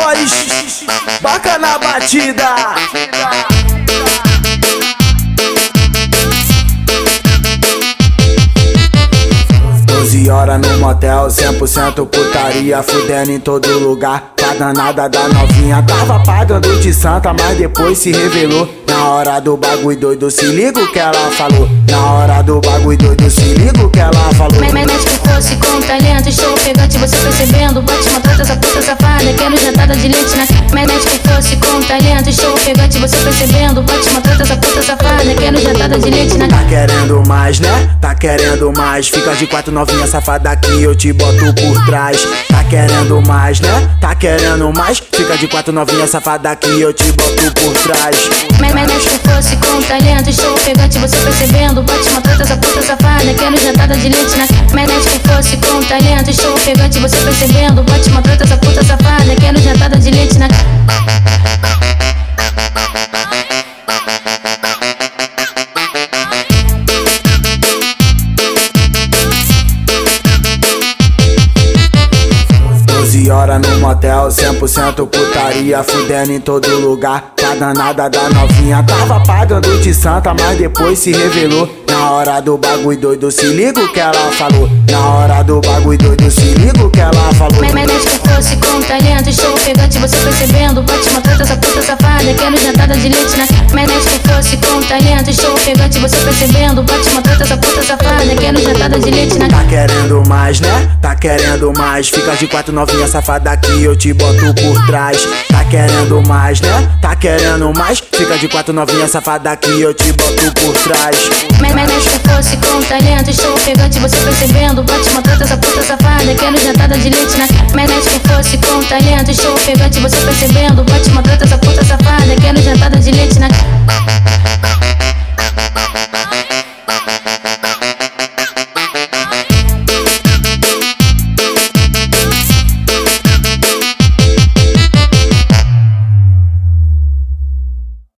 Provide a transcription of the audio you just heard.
menores, toca na batida. 12 horas no motel, 100% putaria, fudendo em todo lugar. A danada da novinha tava pagando de santa, mas depois se revelou. Na hora do bagulho doido, se liga o que ela falou. Na hora do bagulho doido, se liga o que ela falou. Mas que fosse com talento, estou pegante, você percebendo. Bate uma trata, essa puta safada, quero jantada de leite na... Mas que fosse com talento, estou pegante, você percebendo. Bate uma trata, essa puta safada, quero jantada de leite na... Tá querendo mais, né? Tá querendo mais. Fica de quatro novinha safada que eu te boto por trás. Tá querendo mais, né? Tá querendo mais. Fica de quatro novinha safada que eu te boto por trás. Mas que fosse com talento, estou pegante, você percebendo. Bate uma trata, essa puta safada, quero jantada de leite na... Mas que fosse com talento, estou pegante, você percebendo. Bate uma trata, essa puta safada, quero jantada de leite na... Hora no motel, 100% putaria, fudendo em todo lugar. A danada da novinha tava pagando de santa, mas depois se revelou. Na hora do bagulho doido, se liga o que ela falou. Na hora do bagulho doido, se liga o que ela falou. Mas que fosse com talento, estou pegante, você percebendo. Bate uma trata, essa puta safada, quero jantada de leite na... Mas que fosse com talento, estou pegante, você percebendo. Bate uma trata, essa puta safada, quero jantada de leite na... Tá querendo mais, né? Tá querendo mais. Fica de quatro novinha safada que eu te boto por trás. Tá querendo mais, né? Tá querendo mais. Fica de quatro novinha safada que eu te boto por trás. Mas que fosse com talento, estou pegante, você percebendo. Bate uma trata, essa puta safada, quero jantada de leite na... Mas que fosse com talento, estou pegante, você percebendo. Bate uma trata, essa puta safada.